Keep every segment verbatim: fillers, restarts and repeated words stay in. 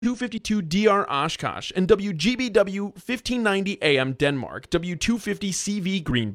two fifty-two D R Oshkosh, and W G B W fifteen ninety A M Denmark, W two fifty C V Green.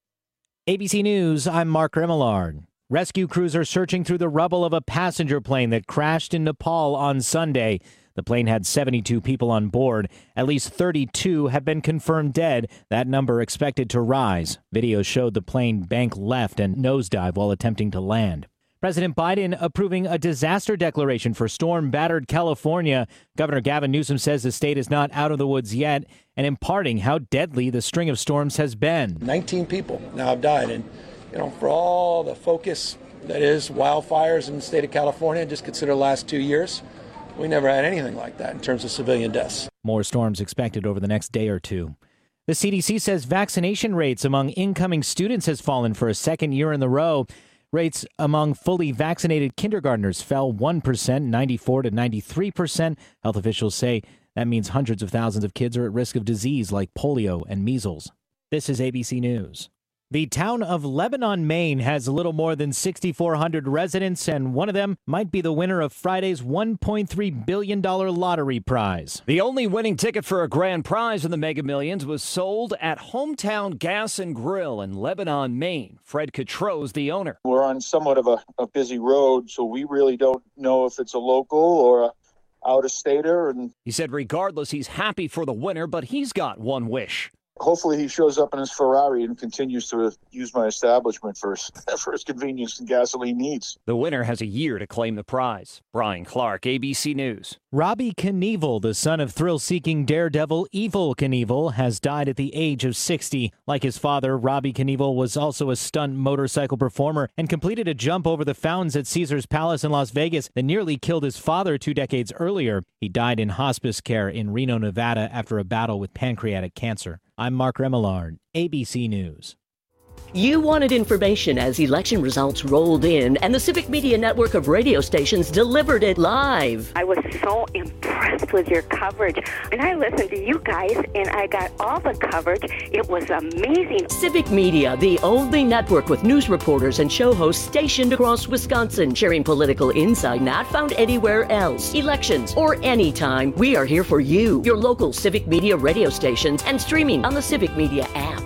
A B C News, I'm Mark Remillard. Rescue crews are searching through the rubble of a passenger plane that crashed in Nepal on Sunday. The plane had seventy-two people on board. At least thirty-two have been confirmed dead. That number expected to rise. Videos showed the plane bank left and nosedive while attempting to land. President Biden approving a disaster declaration for storm-battered California. Governor Gavin Newsom says the state is not out of the woods yet and imparting how deadly the string of storms has been. nineteen people now have died. And, you know, for all the focus that is wildfires in the state of California, just consider the last two years, we never had anything like that in terms of civilian deaths. More storms expected over the next day or two. The C D C says vaccination rates among incoming students has fallen for a second year in a row. Rates among fully vaccinated kindergartners fell one percent, ninety-four to ninety-three percent. Health officials say that means hundreds of thousands of kids are at risk of disease like polio and measles. This is A B C News. The town of Lebanon, Maine has a little more than six thousand four hundred residents, and one of them might be the winner of Friday's one point three billion dollars lottery prize. The only winning ticket for a grand prize in the Mega Millions was sold at Hometown Gas and Grill in Lebanon, Maine. Fred Catro's the owner. We're on somewhat of a, a busy road, so we really don't know if it's a local or a out-of-stater. And he said regardless, he's happy for the winner, but he's got one wish. Hopefully he shows up in his Ferrari and continues to use my establishment for his, for his convenience and gasoline needs. The winner has a year to claim the prize. Brian Clark, A B C News. Robbie Knievel, the son of thrill-seeking daredevil Evel Knievel, has died at the age of sixty. Like his father, Robbie Knievel was also a stunt motorcycle performer and completed a jump over the fountains at Caesars Palace in Las Vegas that nearly killed his father two decades earlier. He died in hospice care in Reno, Nevada after a battle with pancreatic cancer. I'm Mark Remillard, A B C News. You wanted information as election results rolled in, and the Civic Media network of radio stations delivered it live. I was so impressed with your coverage, and I listened to you guys, and I got all the coverage. It was amazing. Civic Media, the only network with news reporters and show hosts stationed across Wisconsin, sharing political insight not found anywhere else. Elections or anytime, we are here for you. Your local Civic Media radio stations and streaming on the Civic Media app.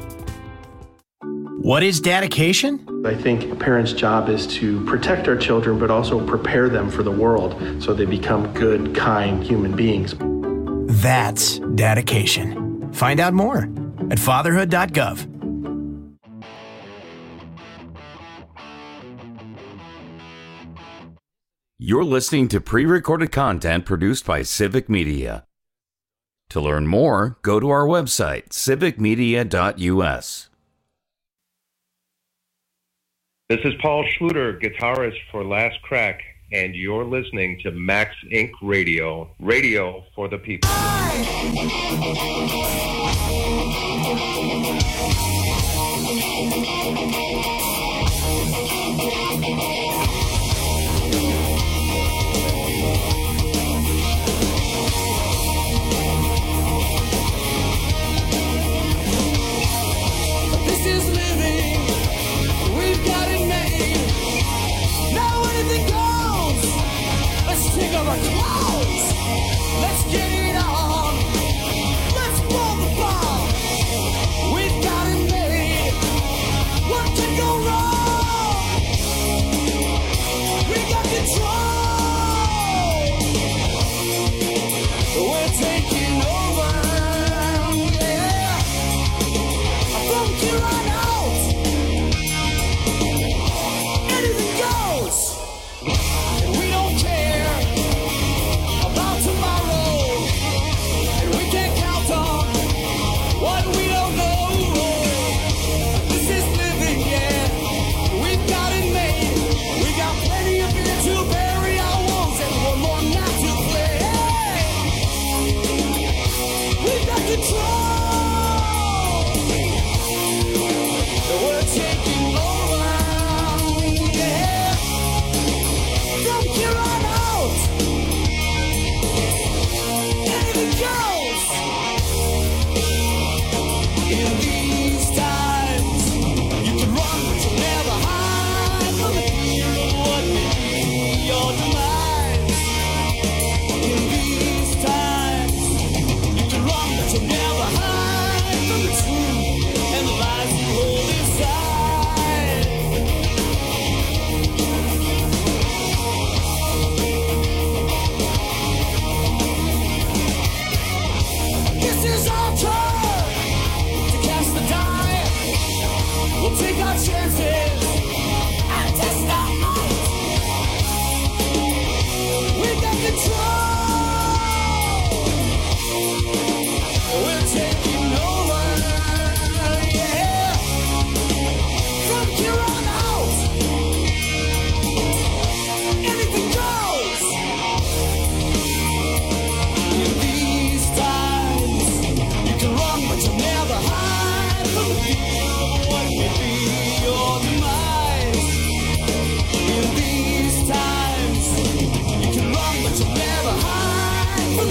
What is dedication? I think a parent's job is to protect our children, but also prepare them for the world so they become good, kind human beings. That's dedication. Find out more at fatherhood dot gov. You're listening to pre-recorded content produced by Civic Media. To learn more, go to our website, civic media dot u s. This is Paul Schluter, guitarist for Last Crack, and you're listening to Max Incorporated. Radio, radio for the people. This is living. We've got it made. Now anything goes. Let's take off our clothes. Let's get it on. Let's blow the bomb. We've got it made. What can go wrong?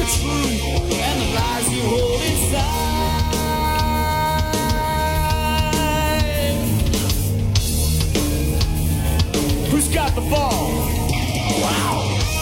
truth and the lies you hold inside. Who's got the ball? Wow.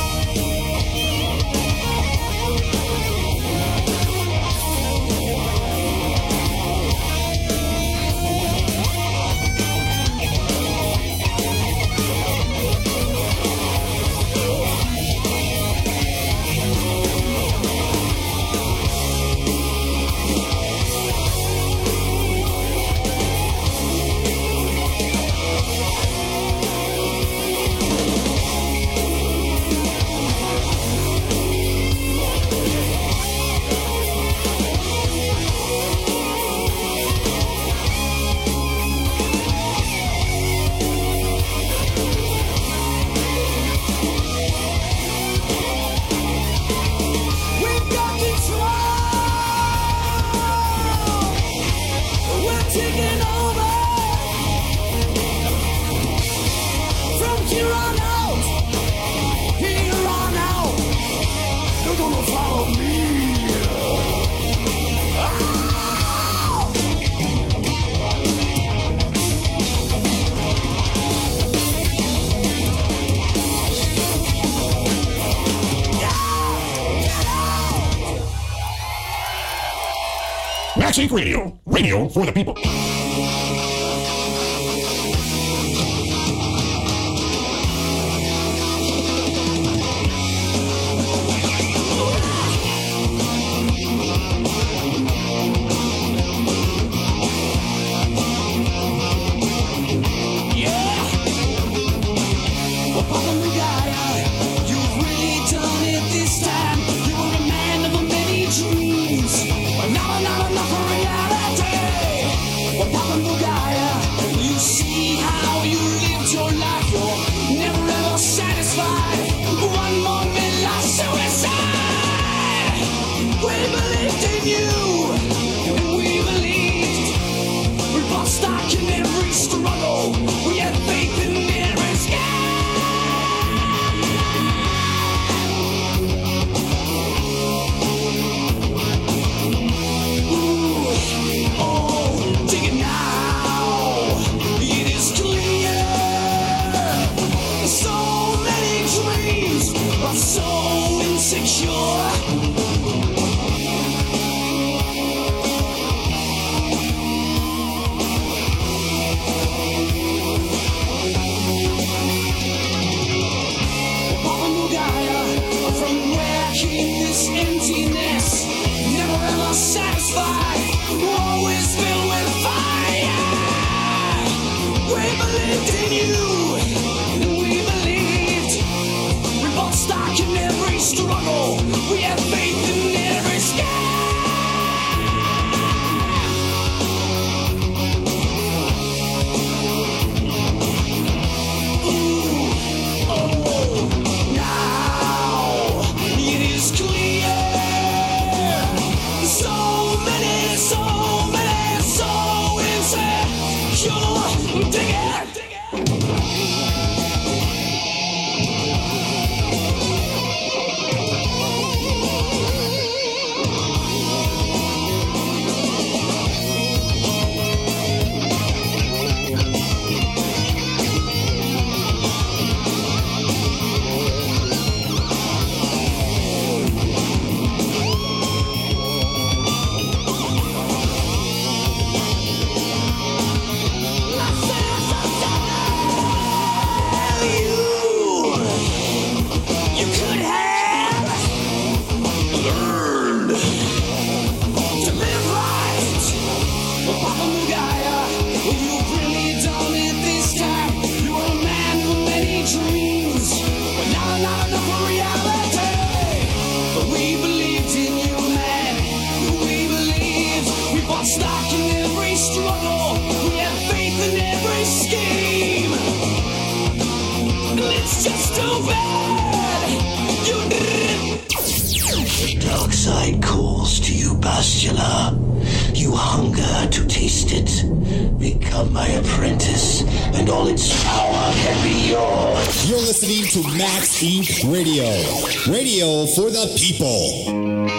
Max Inc Radio, radio for the people. Dark side calls to you, Bastila. you hunger to taste it. Become my apprentice, and all its power can be yours. You're listening to Max Incorporated. Radio. Radio for the people.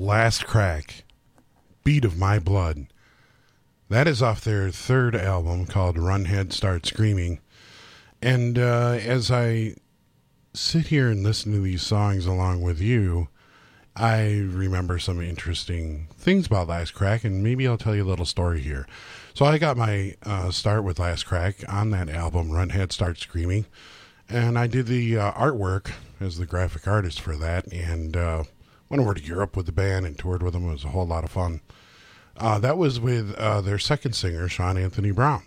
Last Crack, Beat of My Blood. That is off their third album called Run Head Start Screaming. And uh, as I sit here and listen to these songs along with you, I remember some interesting things about Last Crack, and maybe I'll tell you a little story here. So I got my uh, start with Last Crack on that album, Run Head Start Screaming, and I did the uh, artwork as the graphic artist for that, and uh, went over to Europe with the band and toured with them. It was a whole lot of fun. Uh, that was with uh, their second singer, Sean Anthony Brown.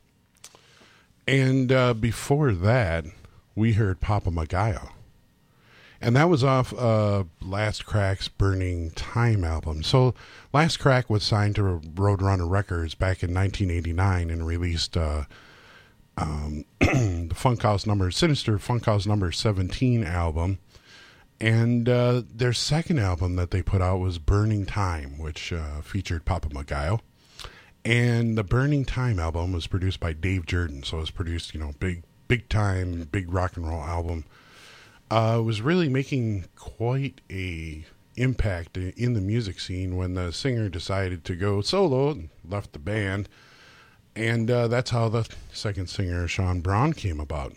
And uh, before that, we heard Papa Magayo. And that was off uh, Last Crack's Burning Time album. So Last Crack was signed to Roadrunner Records back in nineteen eighty-nine and released uh, um, the Funkhouse number, Sinister Funkhouse number seventeen album. And uh, their second album that they put out was Burning Time, which uh, featured Papa Magayo. And the Burning Time album was produced by Dave Jordan. So it was produced, you know, big, big time, big rock and roll album. Uh, it was really making quite a impact in the music scene when the singer decided to go solo and left the band. And uh, that's how the second singer, Sean Brown, came about.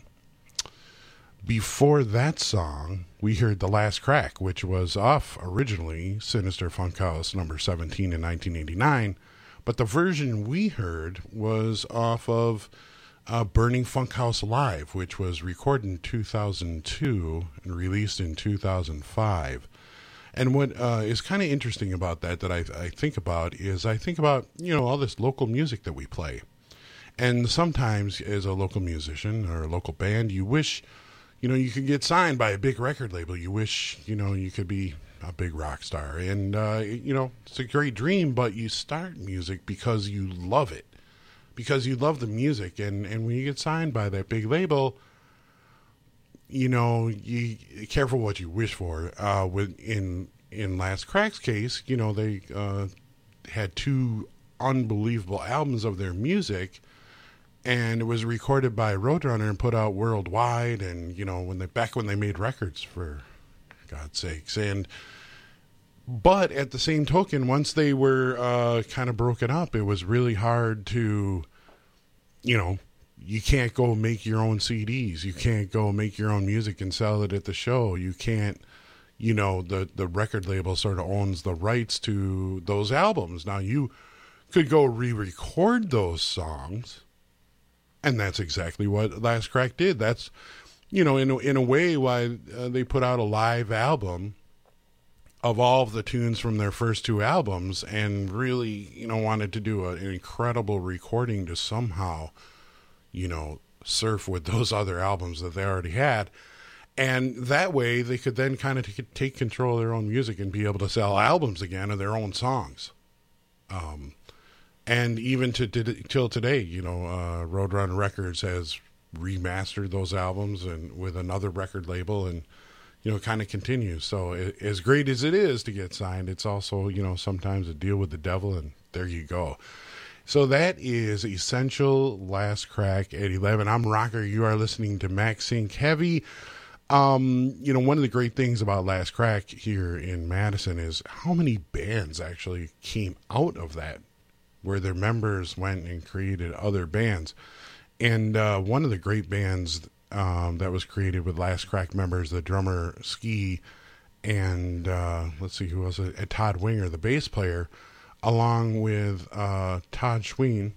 Before that song, we heard The Last Crack, which was off originally Sinister Funkhouse number seventeen in nineteen eighty-nine, but the version we heard was off of uh, Burning Funkhouse Live, which was recorded in two thousand two and released in two thousand five. And what uh, is kind of interesting about that, that I, I think about, is I think about, you know, all this local music that we play. And sometimes as a local musician or a local band, you wish, you know, you could get signed by a big record label. You wish, you know, you could be a big rock star. And, uh, you know, it's a great dream, but you start music because you love it. Because you love the music. And, and when you get signed by that big label, you know, you careful what you wish for. Uh, with in in Last Crack's case, you know, they uh, had two unbelievable albums of their music. And it was recorded by Roadrunner and put out worldwide. And, you know, when they back when they made records, for God's sakes. And, but at the same token, once they were uh, kind of broken up, it was really hard to, you know, you can't go make your own C Ds. You can't go make your own music and sell it at the show. You can't, you know, the, the record label sort of owns the rights to those albums. Now, you could go re-record those songs. And that's exactly what Last Crack did. That's, you know, in a, in a way why uh, they put out a live album of all of the tunes from their first two albums and really, you know, wanted to do a, an incredible recording to somehow, you know, surf with those other albums that they already had. And that way they could then kind of t- take control of their own music and be able to sell albums again of their own songs. Um, And even to, to till today, you know, uh, Roadrunner Records has remastered those albums and with another record label, and you know, kind of continues. So it, as great as it is to get signed, it's also, you know, sometimes a deal with the devil, and there you go. So that is Essential Last Crack at eleven. I'm Rocker. You are listening to Max Inc Heavy. Um, you know, one of the great things about Last Crack here in Madison is how many bands actually came out of that, where their members went and created other bands. And uh, one of the great bands um, that was created with Last Crack members, the drummer Ski, and uh, let's see who else, uh, Todd Winger, the bass player, along with uh, Todd Schween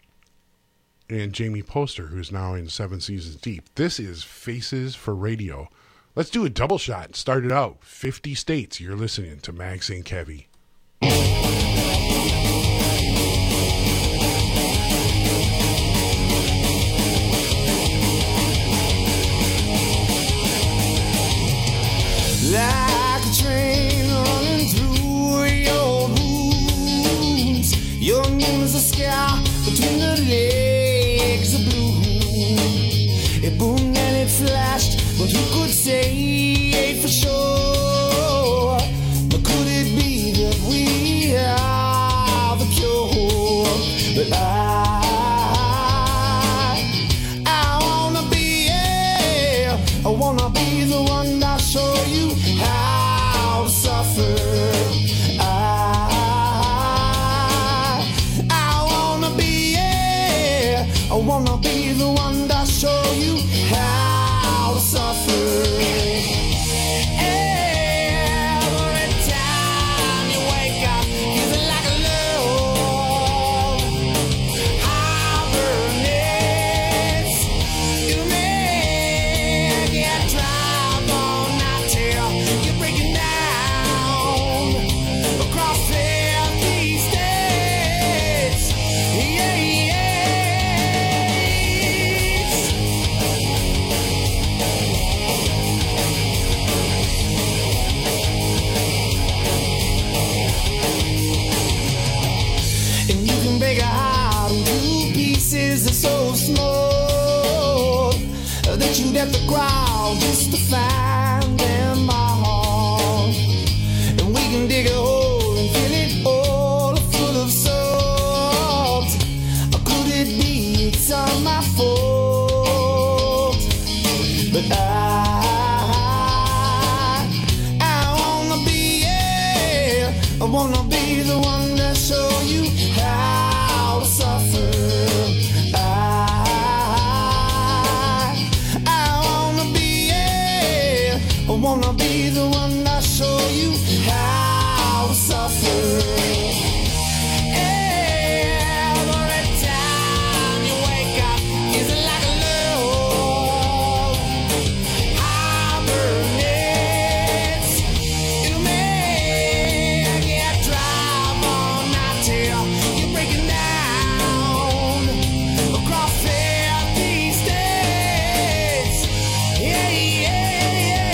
and Jamie Poster, who's now in Seven Seasons Deep. This is Faces for Radio. Let's do a double shot. Start it out. fifty states. You're listening to Max Inc Heavy. Like a train running through your rooms, your moon is a sky between the legs of blue. It boomed and it flashed, but who could say for sure? But could it be the at the ground just to find them all. And we can dig a hole and fill it all full of salt. Or could it be it's all my fault? But I, I wanna be, yeah, I wanna be the one that show you how to suffer. I, I wanna be, yeah, I wanna be the one that show you how to suffer. Every time you wake up, is it like a love? Hibernates. It'll make you drive all night till you're breaking down across fifty states. Yeah, yeah, yeah.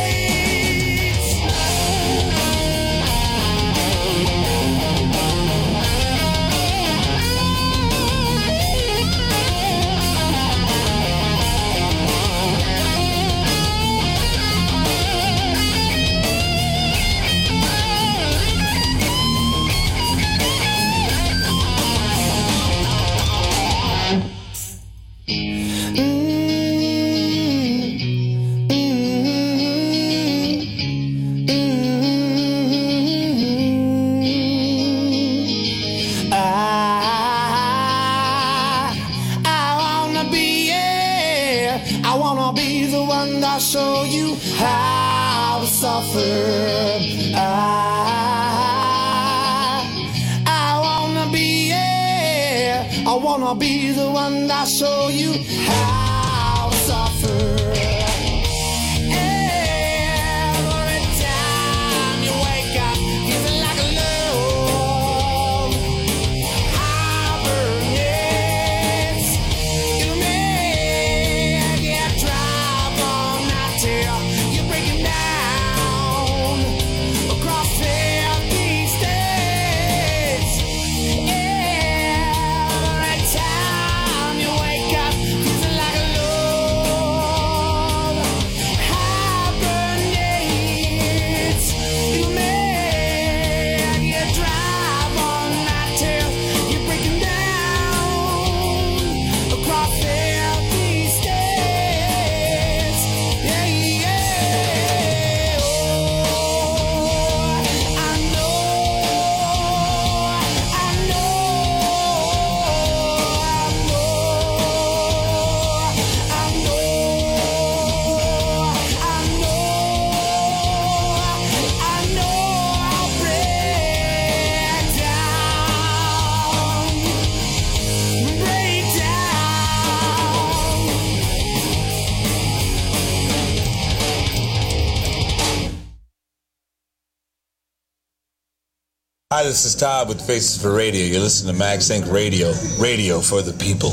I, I wanna be, yeah, I wanna be the one that show you how to suffer. I, I wanna be, yeah, I wanna be the one that show you how to suffer. Every time you wake up, is it like a love? Hibernates. It'll make you drive all night till you're breaking down across fifty states. Every time you wake up, is it like a love? Hibernates. It'll make you drive all night till you're breaking down across fifty states. Yeah, yeah. Oh, I know, I know, I know, I know, I know, I'll break down, break down. Hi, this is Todd with Faces for Radio. You're listening to Max Inc Radio, radio for the people.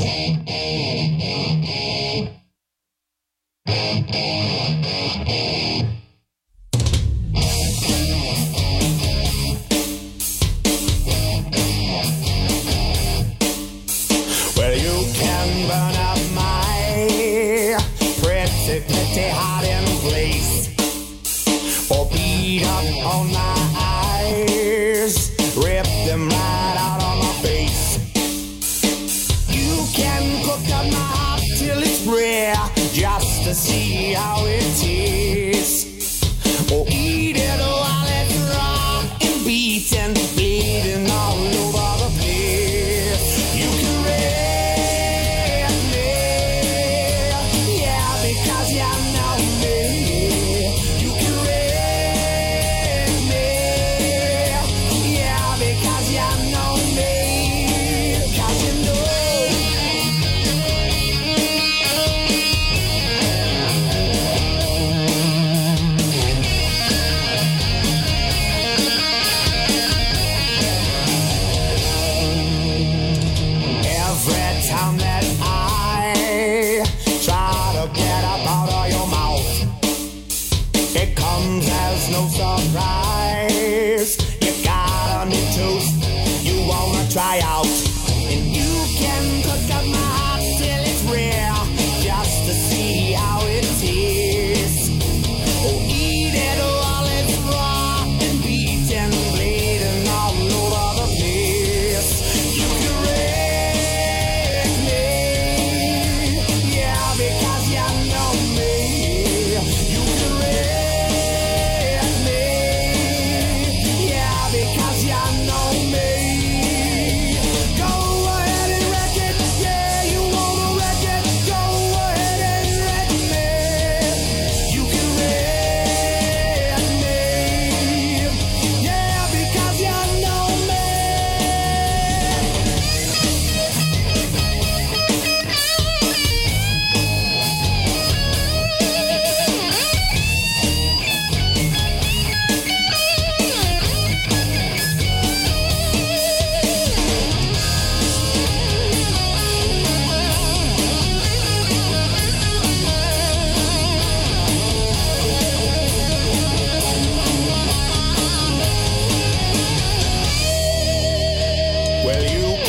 Well, you can burn up my pretty, pretty hiding place, or beat up on my eyes, rip them right out on my face. You can cook up my heart till it's rare, just to see how it tastes, or eat it while it's raw and beaten, bleeding all over the place. You can rape me, yeah, because you know me. You can rape me, yeah, because you know me. 'Cause you know. Every time that I try to get up out of your mouth, it comes as no surprise. You got a new toast you wanna try out, and you can cook up my heart till it's rare, just to see how it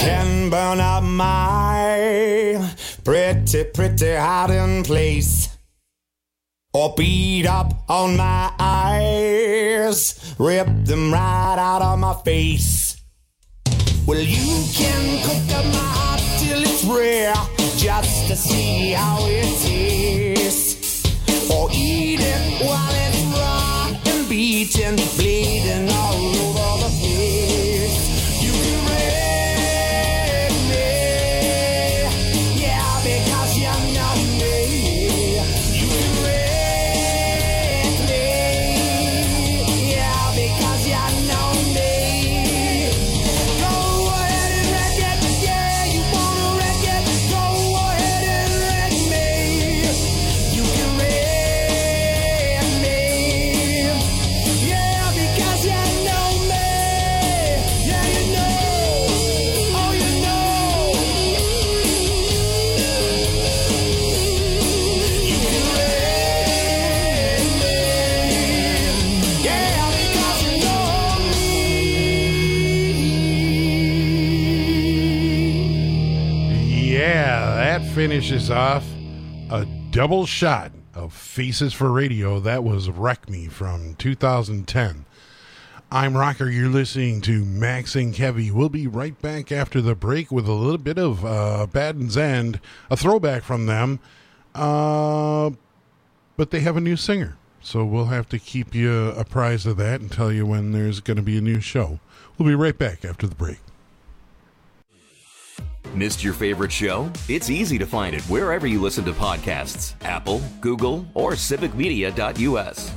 can burn up my pretty, pretty hiding place, or beat up on my eyes, rip them right out of my face. Well, you can cook up my heart till it's rare, just to see how it tastes, or eat it while it's raw and beaten, bleeding all over the place. You can rape me, yeah, because you know me. You can rape me, yeah, because you know me. Go ahead and wreck it, yeah, you wanna wreck it. Go ahead and wreck me. You can rape me, yeah, because you know me. Yeah, you know, oh, you know. You can rape me, yeah, because you know Yeah, that finishes off a double shot of Faces for Radio. That was Wreck Me from two thousand ten. I'm Rocker. You're listening to Max and Kevy. We'll be right back after the break with a little bit of uh, Baden's End, a throwback from them. Uh, but they have a new singer, so we'll have to keep you apprised of that and tell you when there's going to be a new show. We'll be right back after the break. Missed your favorite show? It's easy to find it wherever you listen to podcasts. Apple, Google, or civic media dot U S.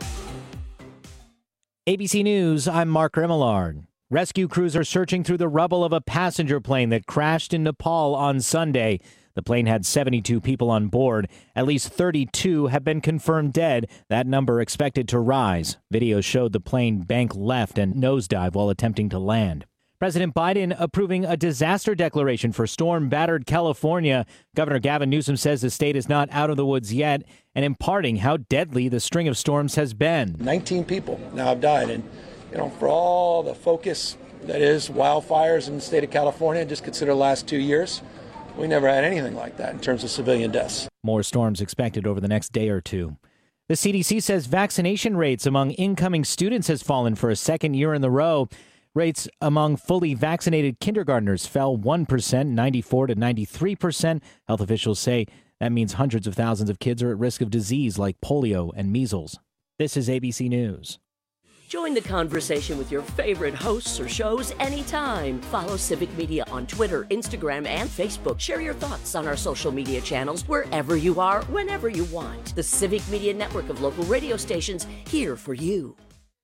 A B C News, I'm Mark Remillard. Rescue crews are searching through the rubble of a passenger plane that crashed in Nepal on Sunday. The plane had seventy-two people on board. At least thirty-two have been confirmed dead. That number expected to rise. Videos showed the plane bank left and nosedive while attempting to land. President Biden approving a disaster declaration for storm-battered California. Governor Gavin Newsom says the state is not out of the woods yet, and imparting how deadly the string of storms has been. nineteen people now have died, and you know, for all the focus that is wildfires in the state of California, just consider the last two years, we never had anything like that in terms of civilian deaths. More storms expected over the next day or two. The C D C says vaccination rates among incoming students has fallen for a second year in a row. Rates among fully vaccinated kindergartners fell one percent, ninety-four to ninety-three percent. Health officials say that means hundreds of thousands of kids are at risk of disease like polio and measles. This is A B C News. Join the conversation with your favorite hosts or shows anytime. Follow Civic Media on Twitter, Instagram, and Facebook. Share your thoughts on our social media channels wherever you are, whenever you want. The Civic Media network of local radio stations here for you.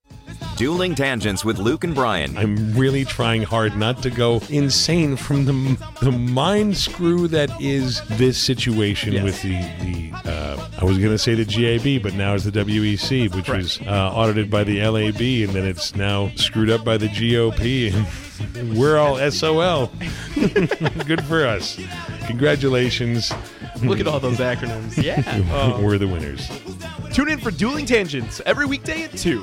Dueling Tangents with Luke and Brian. I'm really trying hard not to go insane from the the mind screw that is this situation yes. with the, the uh, I was going to say the G A B, but now it's the W E C, which right. was uh, audited by the L A B, and then it's now screwed up by the G O P, and we're all S O L. Good for us. Congratulations. Look at all those acronyms. Yeah. Oh. We're the winners. Tune in for Dueling Tangents every weekday at two.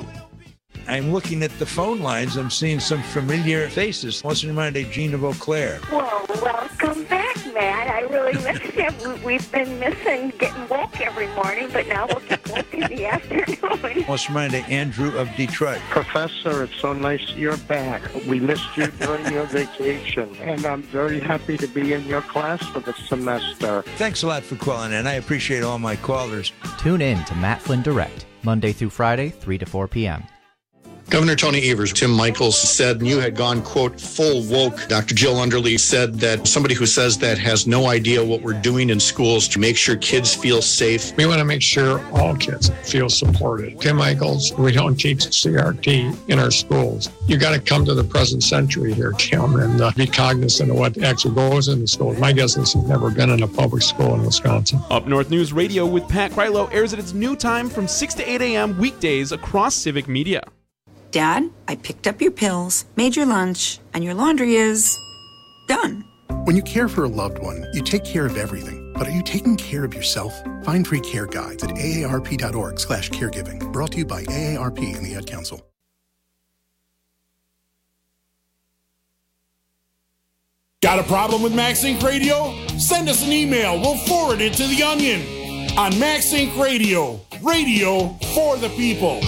I'm looking at the phone lines. I'm seeing some familiar faces. What's in my name? Gina Beauclair. Well, welcome back, Matt. I really missed you. We've been missing getting woke every morning, but now we'll get woke in the afternoon. What's my name? Andrew of Detroit. Professor, it's so nice you're back. We missed you during your vacation, and I'm very happy to be in your class for the semester. Thanks a lot for calling in. I appreciate all my callers. Tune in to Matt Flynn Direct, Monday through Friday, three to four p.m. Governor Tony Evers, Tim Michaels said you had gone, quote, full woke. Doctor Jill Underly said that somebody who says that has no idea what we're doing in schools to make sure kids feel safe. We want to make sure all kids feel supported. Tim Michaels, we don't teach C R T in our schools. You got to come to the present century here, Tim, and uh, be cognizant of what actually goes in the schools. My guess is you've never been in a public school in Wisconsin. Up North News Radio with Pat Krylo airs at its new time from six to eight a.m. weekdays across Civic Media. Dad, I picked up your pills, made your lunch, and your laundry is done. When you care for a loved one, you take care of everything. But are you taking care of yourself? Find free care guides at A A R P dot org slash caregiving. Brought to you by A A R P and the Ad Council. Got a problem with MaxInc Radio? Send us an email. We'll forward it to The Onion on MaxInc Radio. Radio for the people.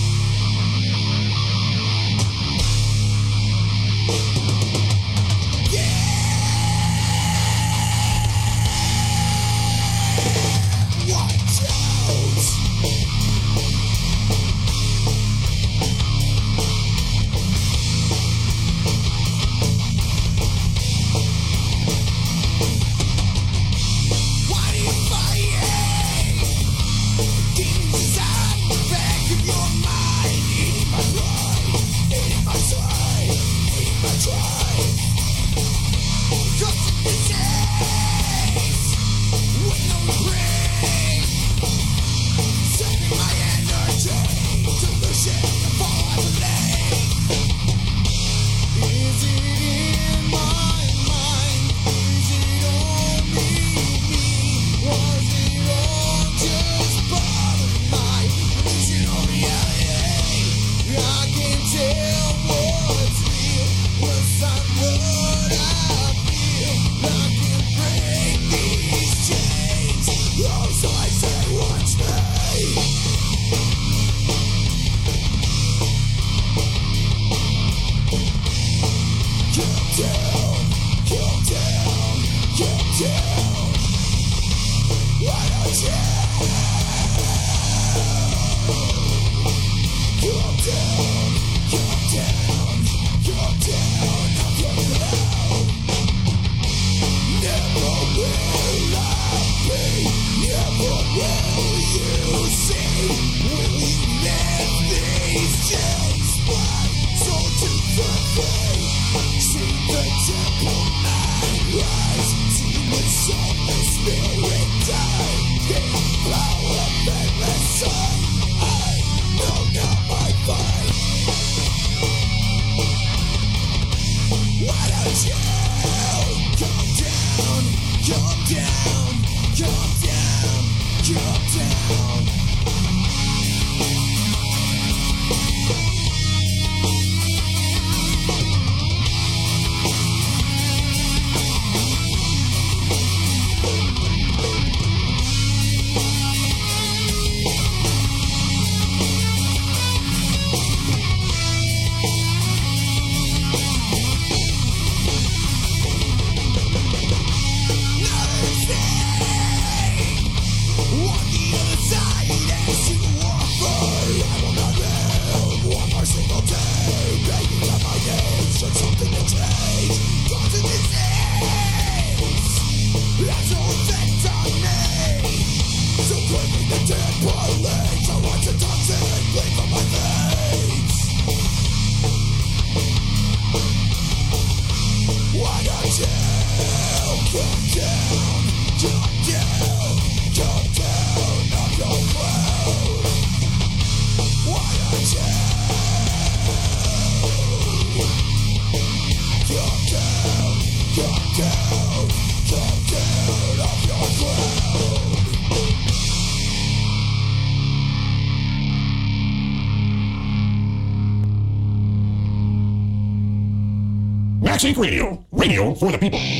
MaxInc Radio. Radio for the people.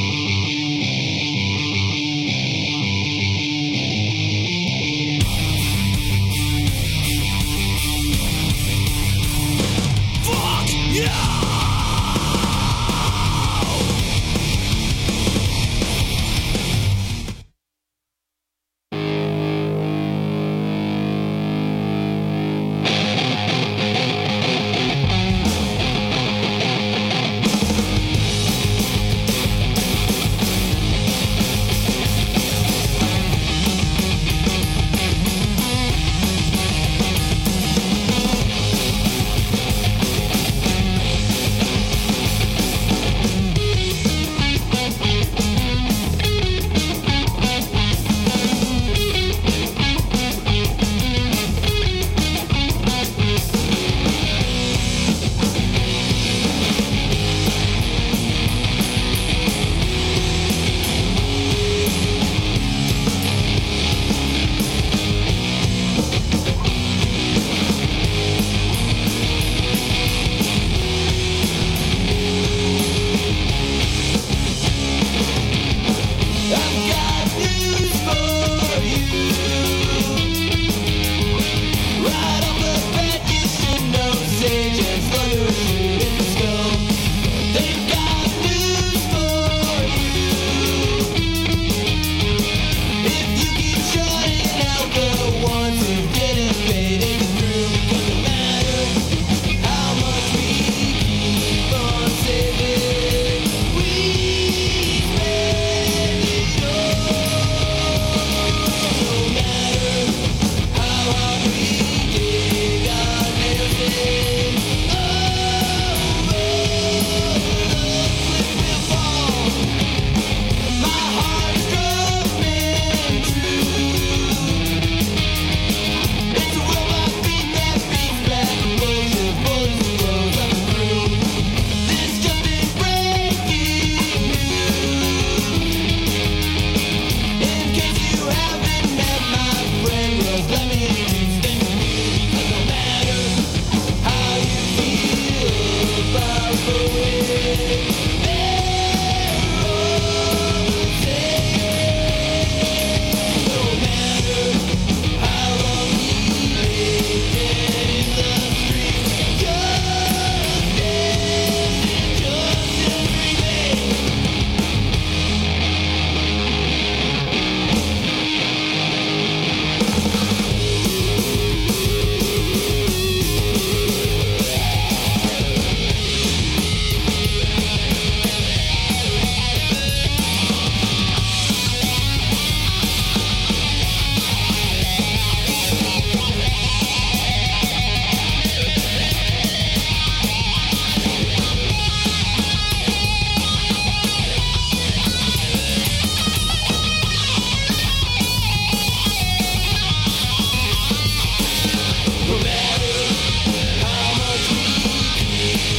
Fuck yeah!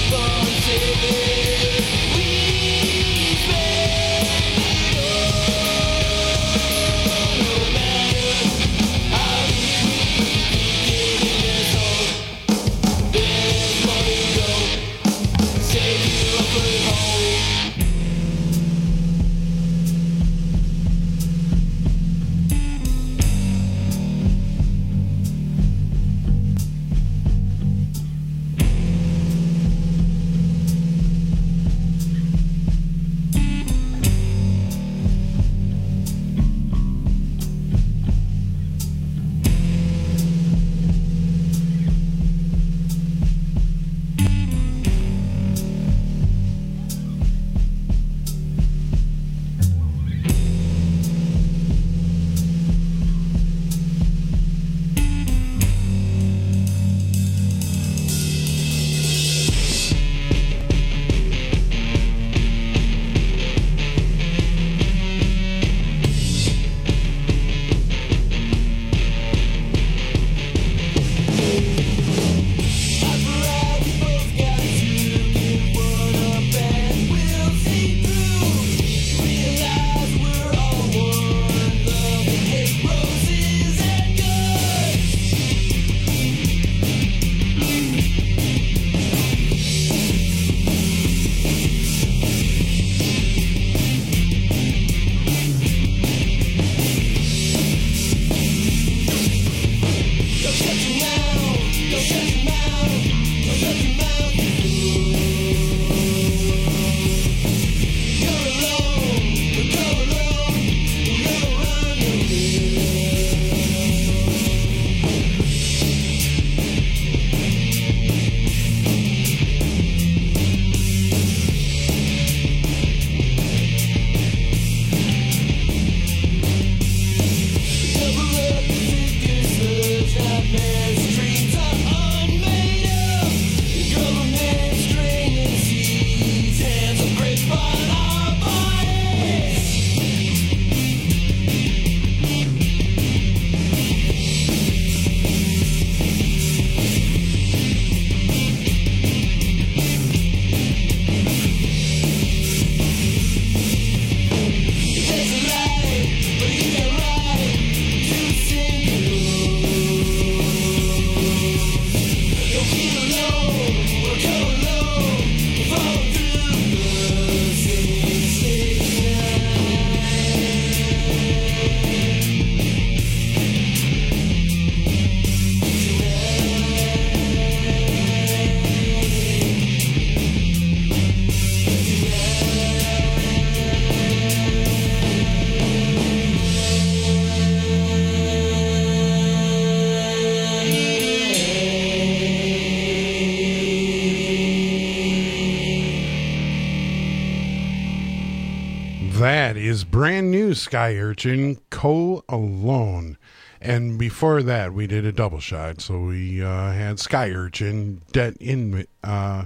That is brand new Sky Urchin, Co Alone. And before that, we did a double shot. So we uh, had Sky Urchin, Det in uh,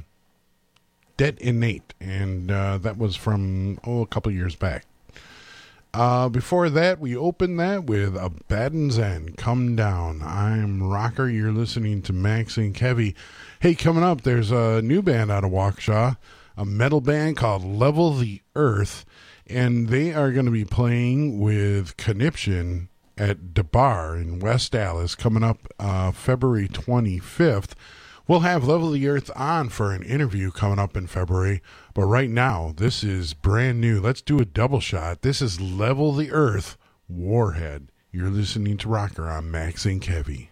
Det Innate. And uh, that was from, oh, a couple years back. Uh, before that, we opened that with Abaddon's End, Come Down. I'm Rocker. You're listening to Max and Kevy. Hey, coming up, there's a new band out of Waukesha, a metal band called Level the Earth. And they are going to be playing with Conniption at DeBar in West Dallas coming up uh, February twenty-fifth. We'll have Level the Earth on for an interview coming up in February. But right now, this is brand new. Let's do a double shot. This is Level the Earth, Warhead. You're listening to Rocker on Max and Kevy.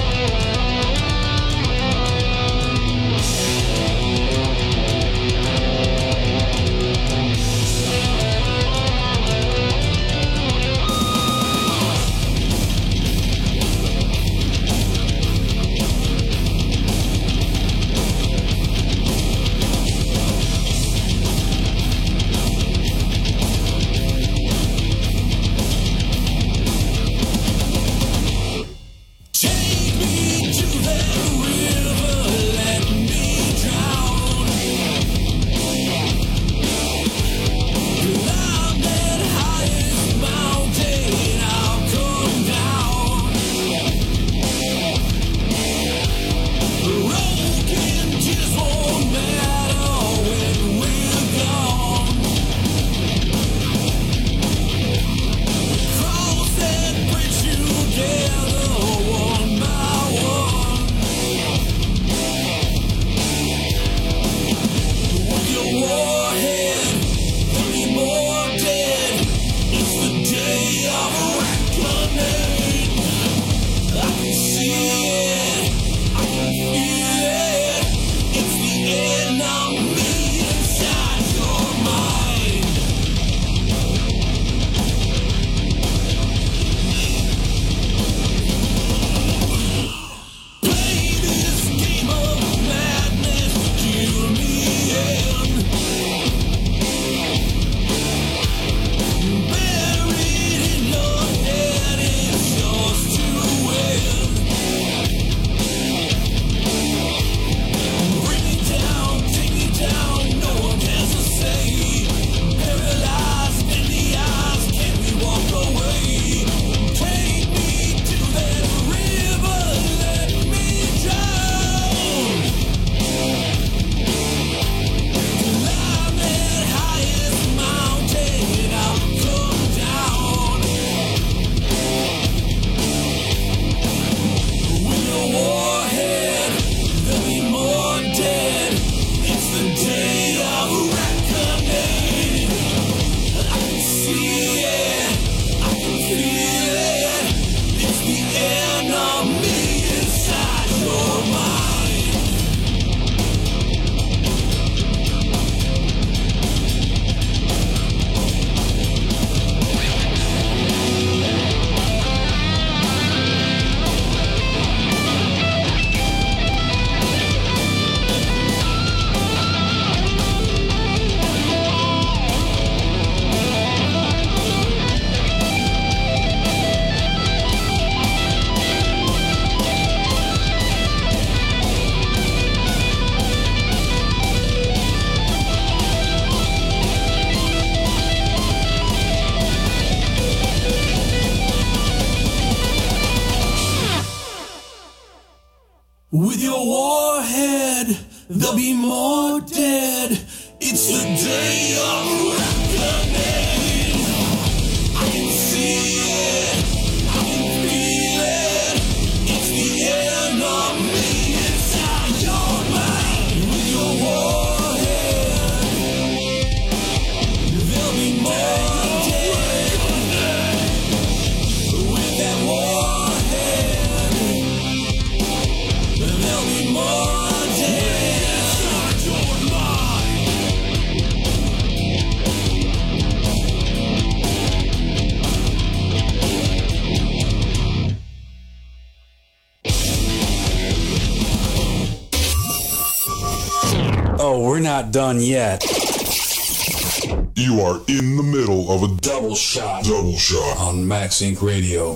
We'll be right back. With your warhead, there'll be more dead. It's the day of reckoning. I can see it, I can feel it. It's the enemy inside your mind. With your warhead, there'll be more dead. With that warhead, there'll be more dead inside your mind. Oh, we're not done yet. You are in the middle of a Double shot. double shot. On Max Inc Radio.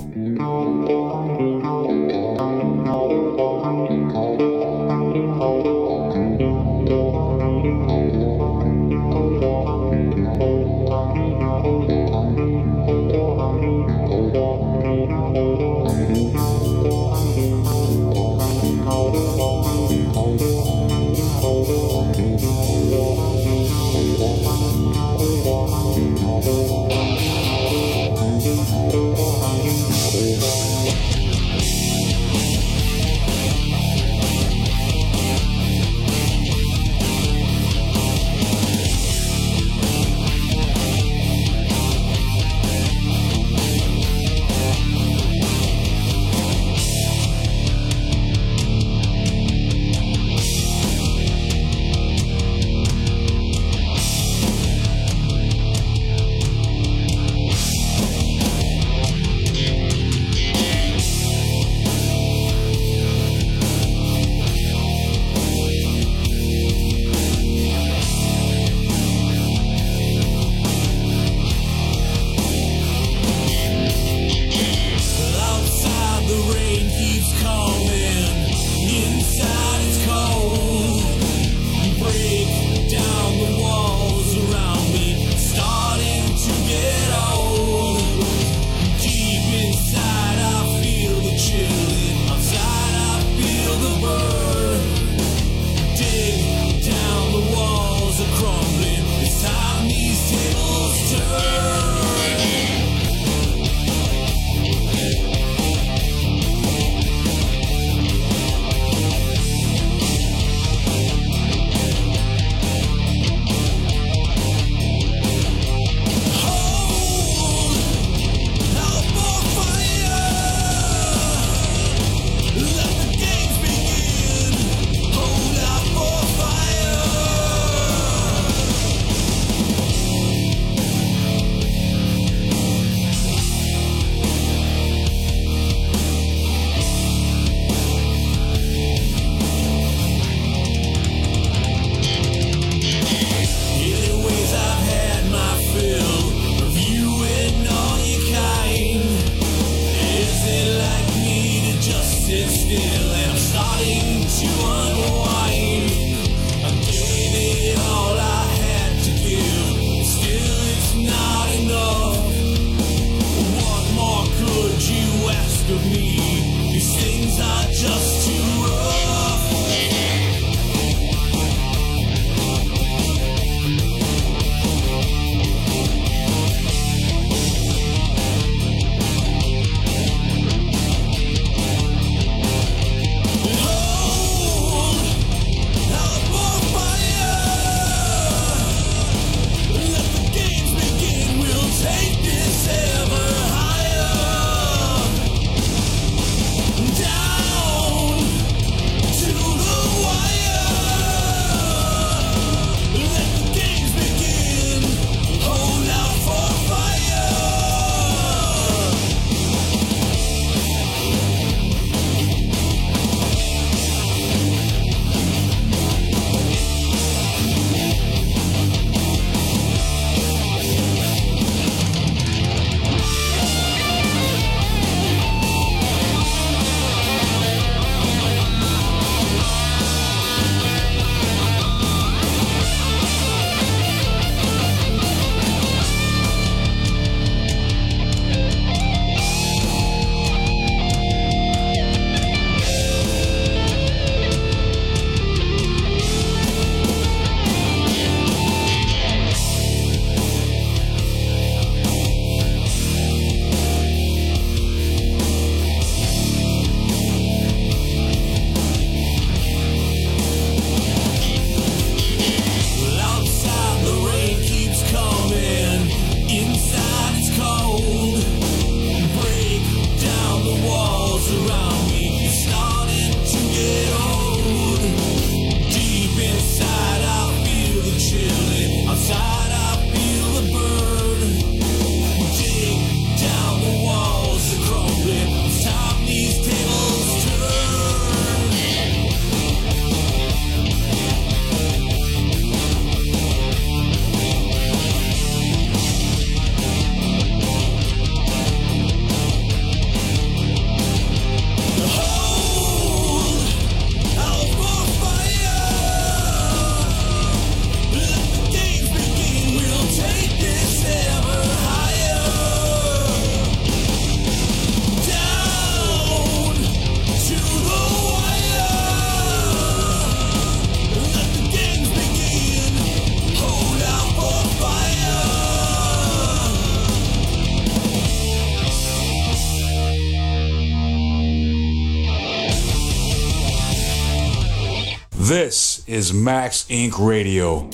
This is Max Incorporated. Radio.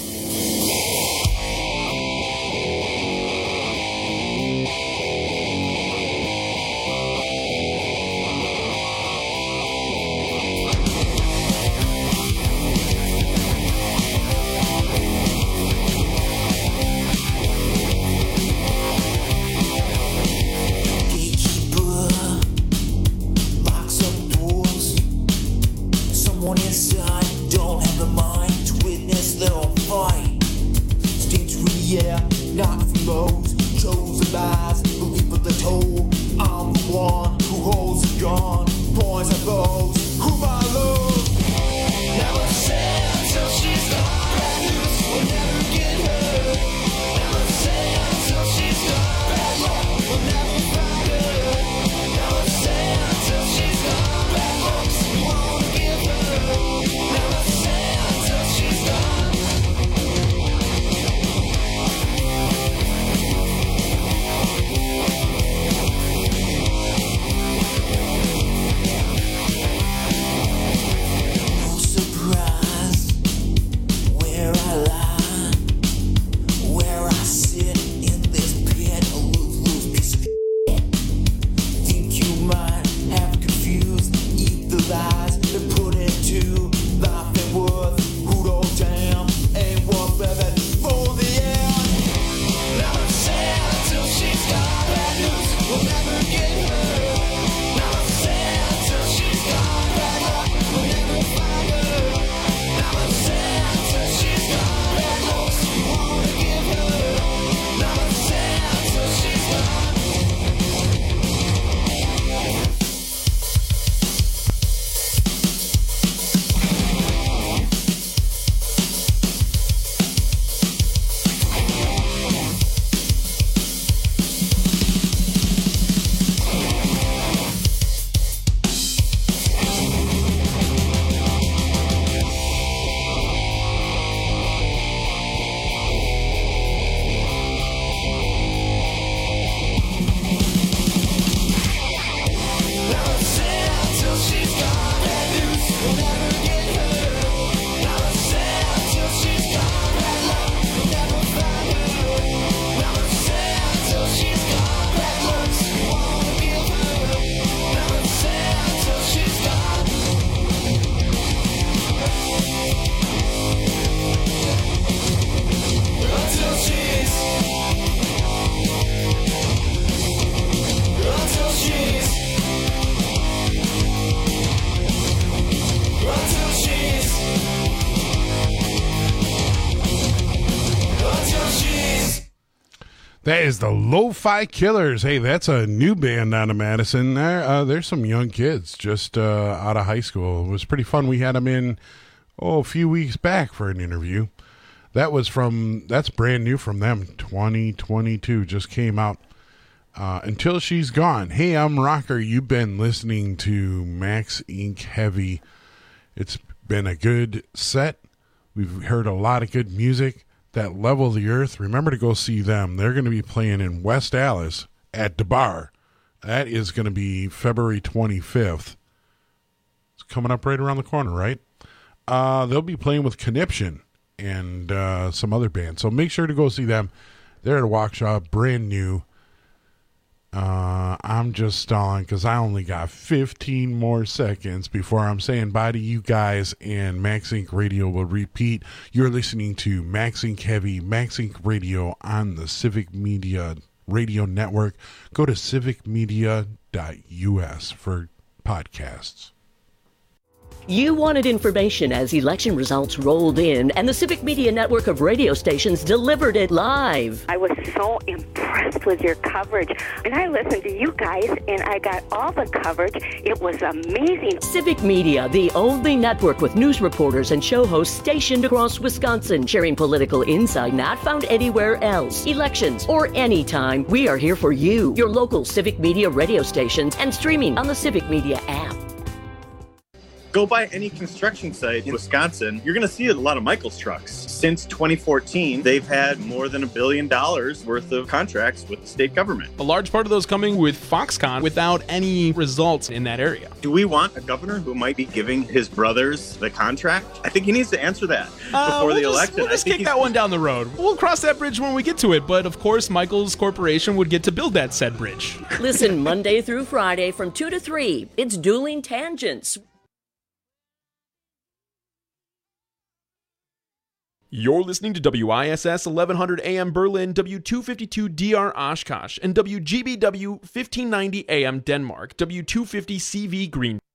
That is the Lo-Fi Killers. Hey, that's a new band out of Madison. There, uh, there's some young kids just uh, out of high school. It was pretty fun. We had them in oh a few weeks back for an interview. That was from that's brand new from them. twenty twenty-two just came out. Uh, Until She's Gone. Hey, I'm Rocker. You've been listening to Max Incorporated Heavy. It's been a good set. We've heard a lot of good music. That Level the Earth, remember to go see them. They're going to be playing in West Allis at the bar. That is going to be February twenty-fifth. It's coming up right around the corner, right? Uh, they'll be playing with Conniption and uh, some other bands. So make sure to go see them. They're at a Waukesha, brand new. Uh, I'm just stalling because I only got fifteen more seconds before I'm saying bye to you guys, and Max Inc Radio will repeat. You're listening to Max Inc Heavy, Max Inc Radio on the Civic Media Radio Network. Go to civic media dot U S for podcasts. You wanted information as election results rolled in, and the Civic Media network of radio stations delivered it live. I was so impressed with your coverage, and I listened to you guys, and I got all the coverage. It was amazing. Civic Media, the only network with news reporters and show hosts stationed across Wisconsin, sharing political insight not found anywhere else. Elections or anytime, we are here for you, your local Civic Media radio stations, and streaming on the Civic Media app. Go by any construction site in Wisconsin, you're going to see a lot of Michaels trucks. Since twenty fourteen, they've had more than a billion dollars worth of contracts with the state government. A large part of those coming with Foxconn without any results in that area. Do we want a governor who might be giving his brothers the contract? I think he needs to answer that Uh, before we'll the just, election. We'll just I think kick he's- that one down the road. We'll cross that bridge when we get to it, but of course, Michaels Corporation would get to build that said bridge. Listen Monday through Friday from two to three. It's Dueling Tangents. You're listening to W I S S eleven hundred A M Berlin, W two fifty-two D R Oshkosh, and W G B W fifteen ninety A M Denmark, W two fifty C V Green.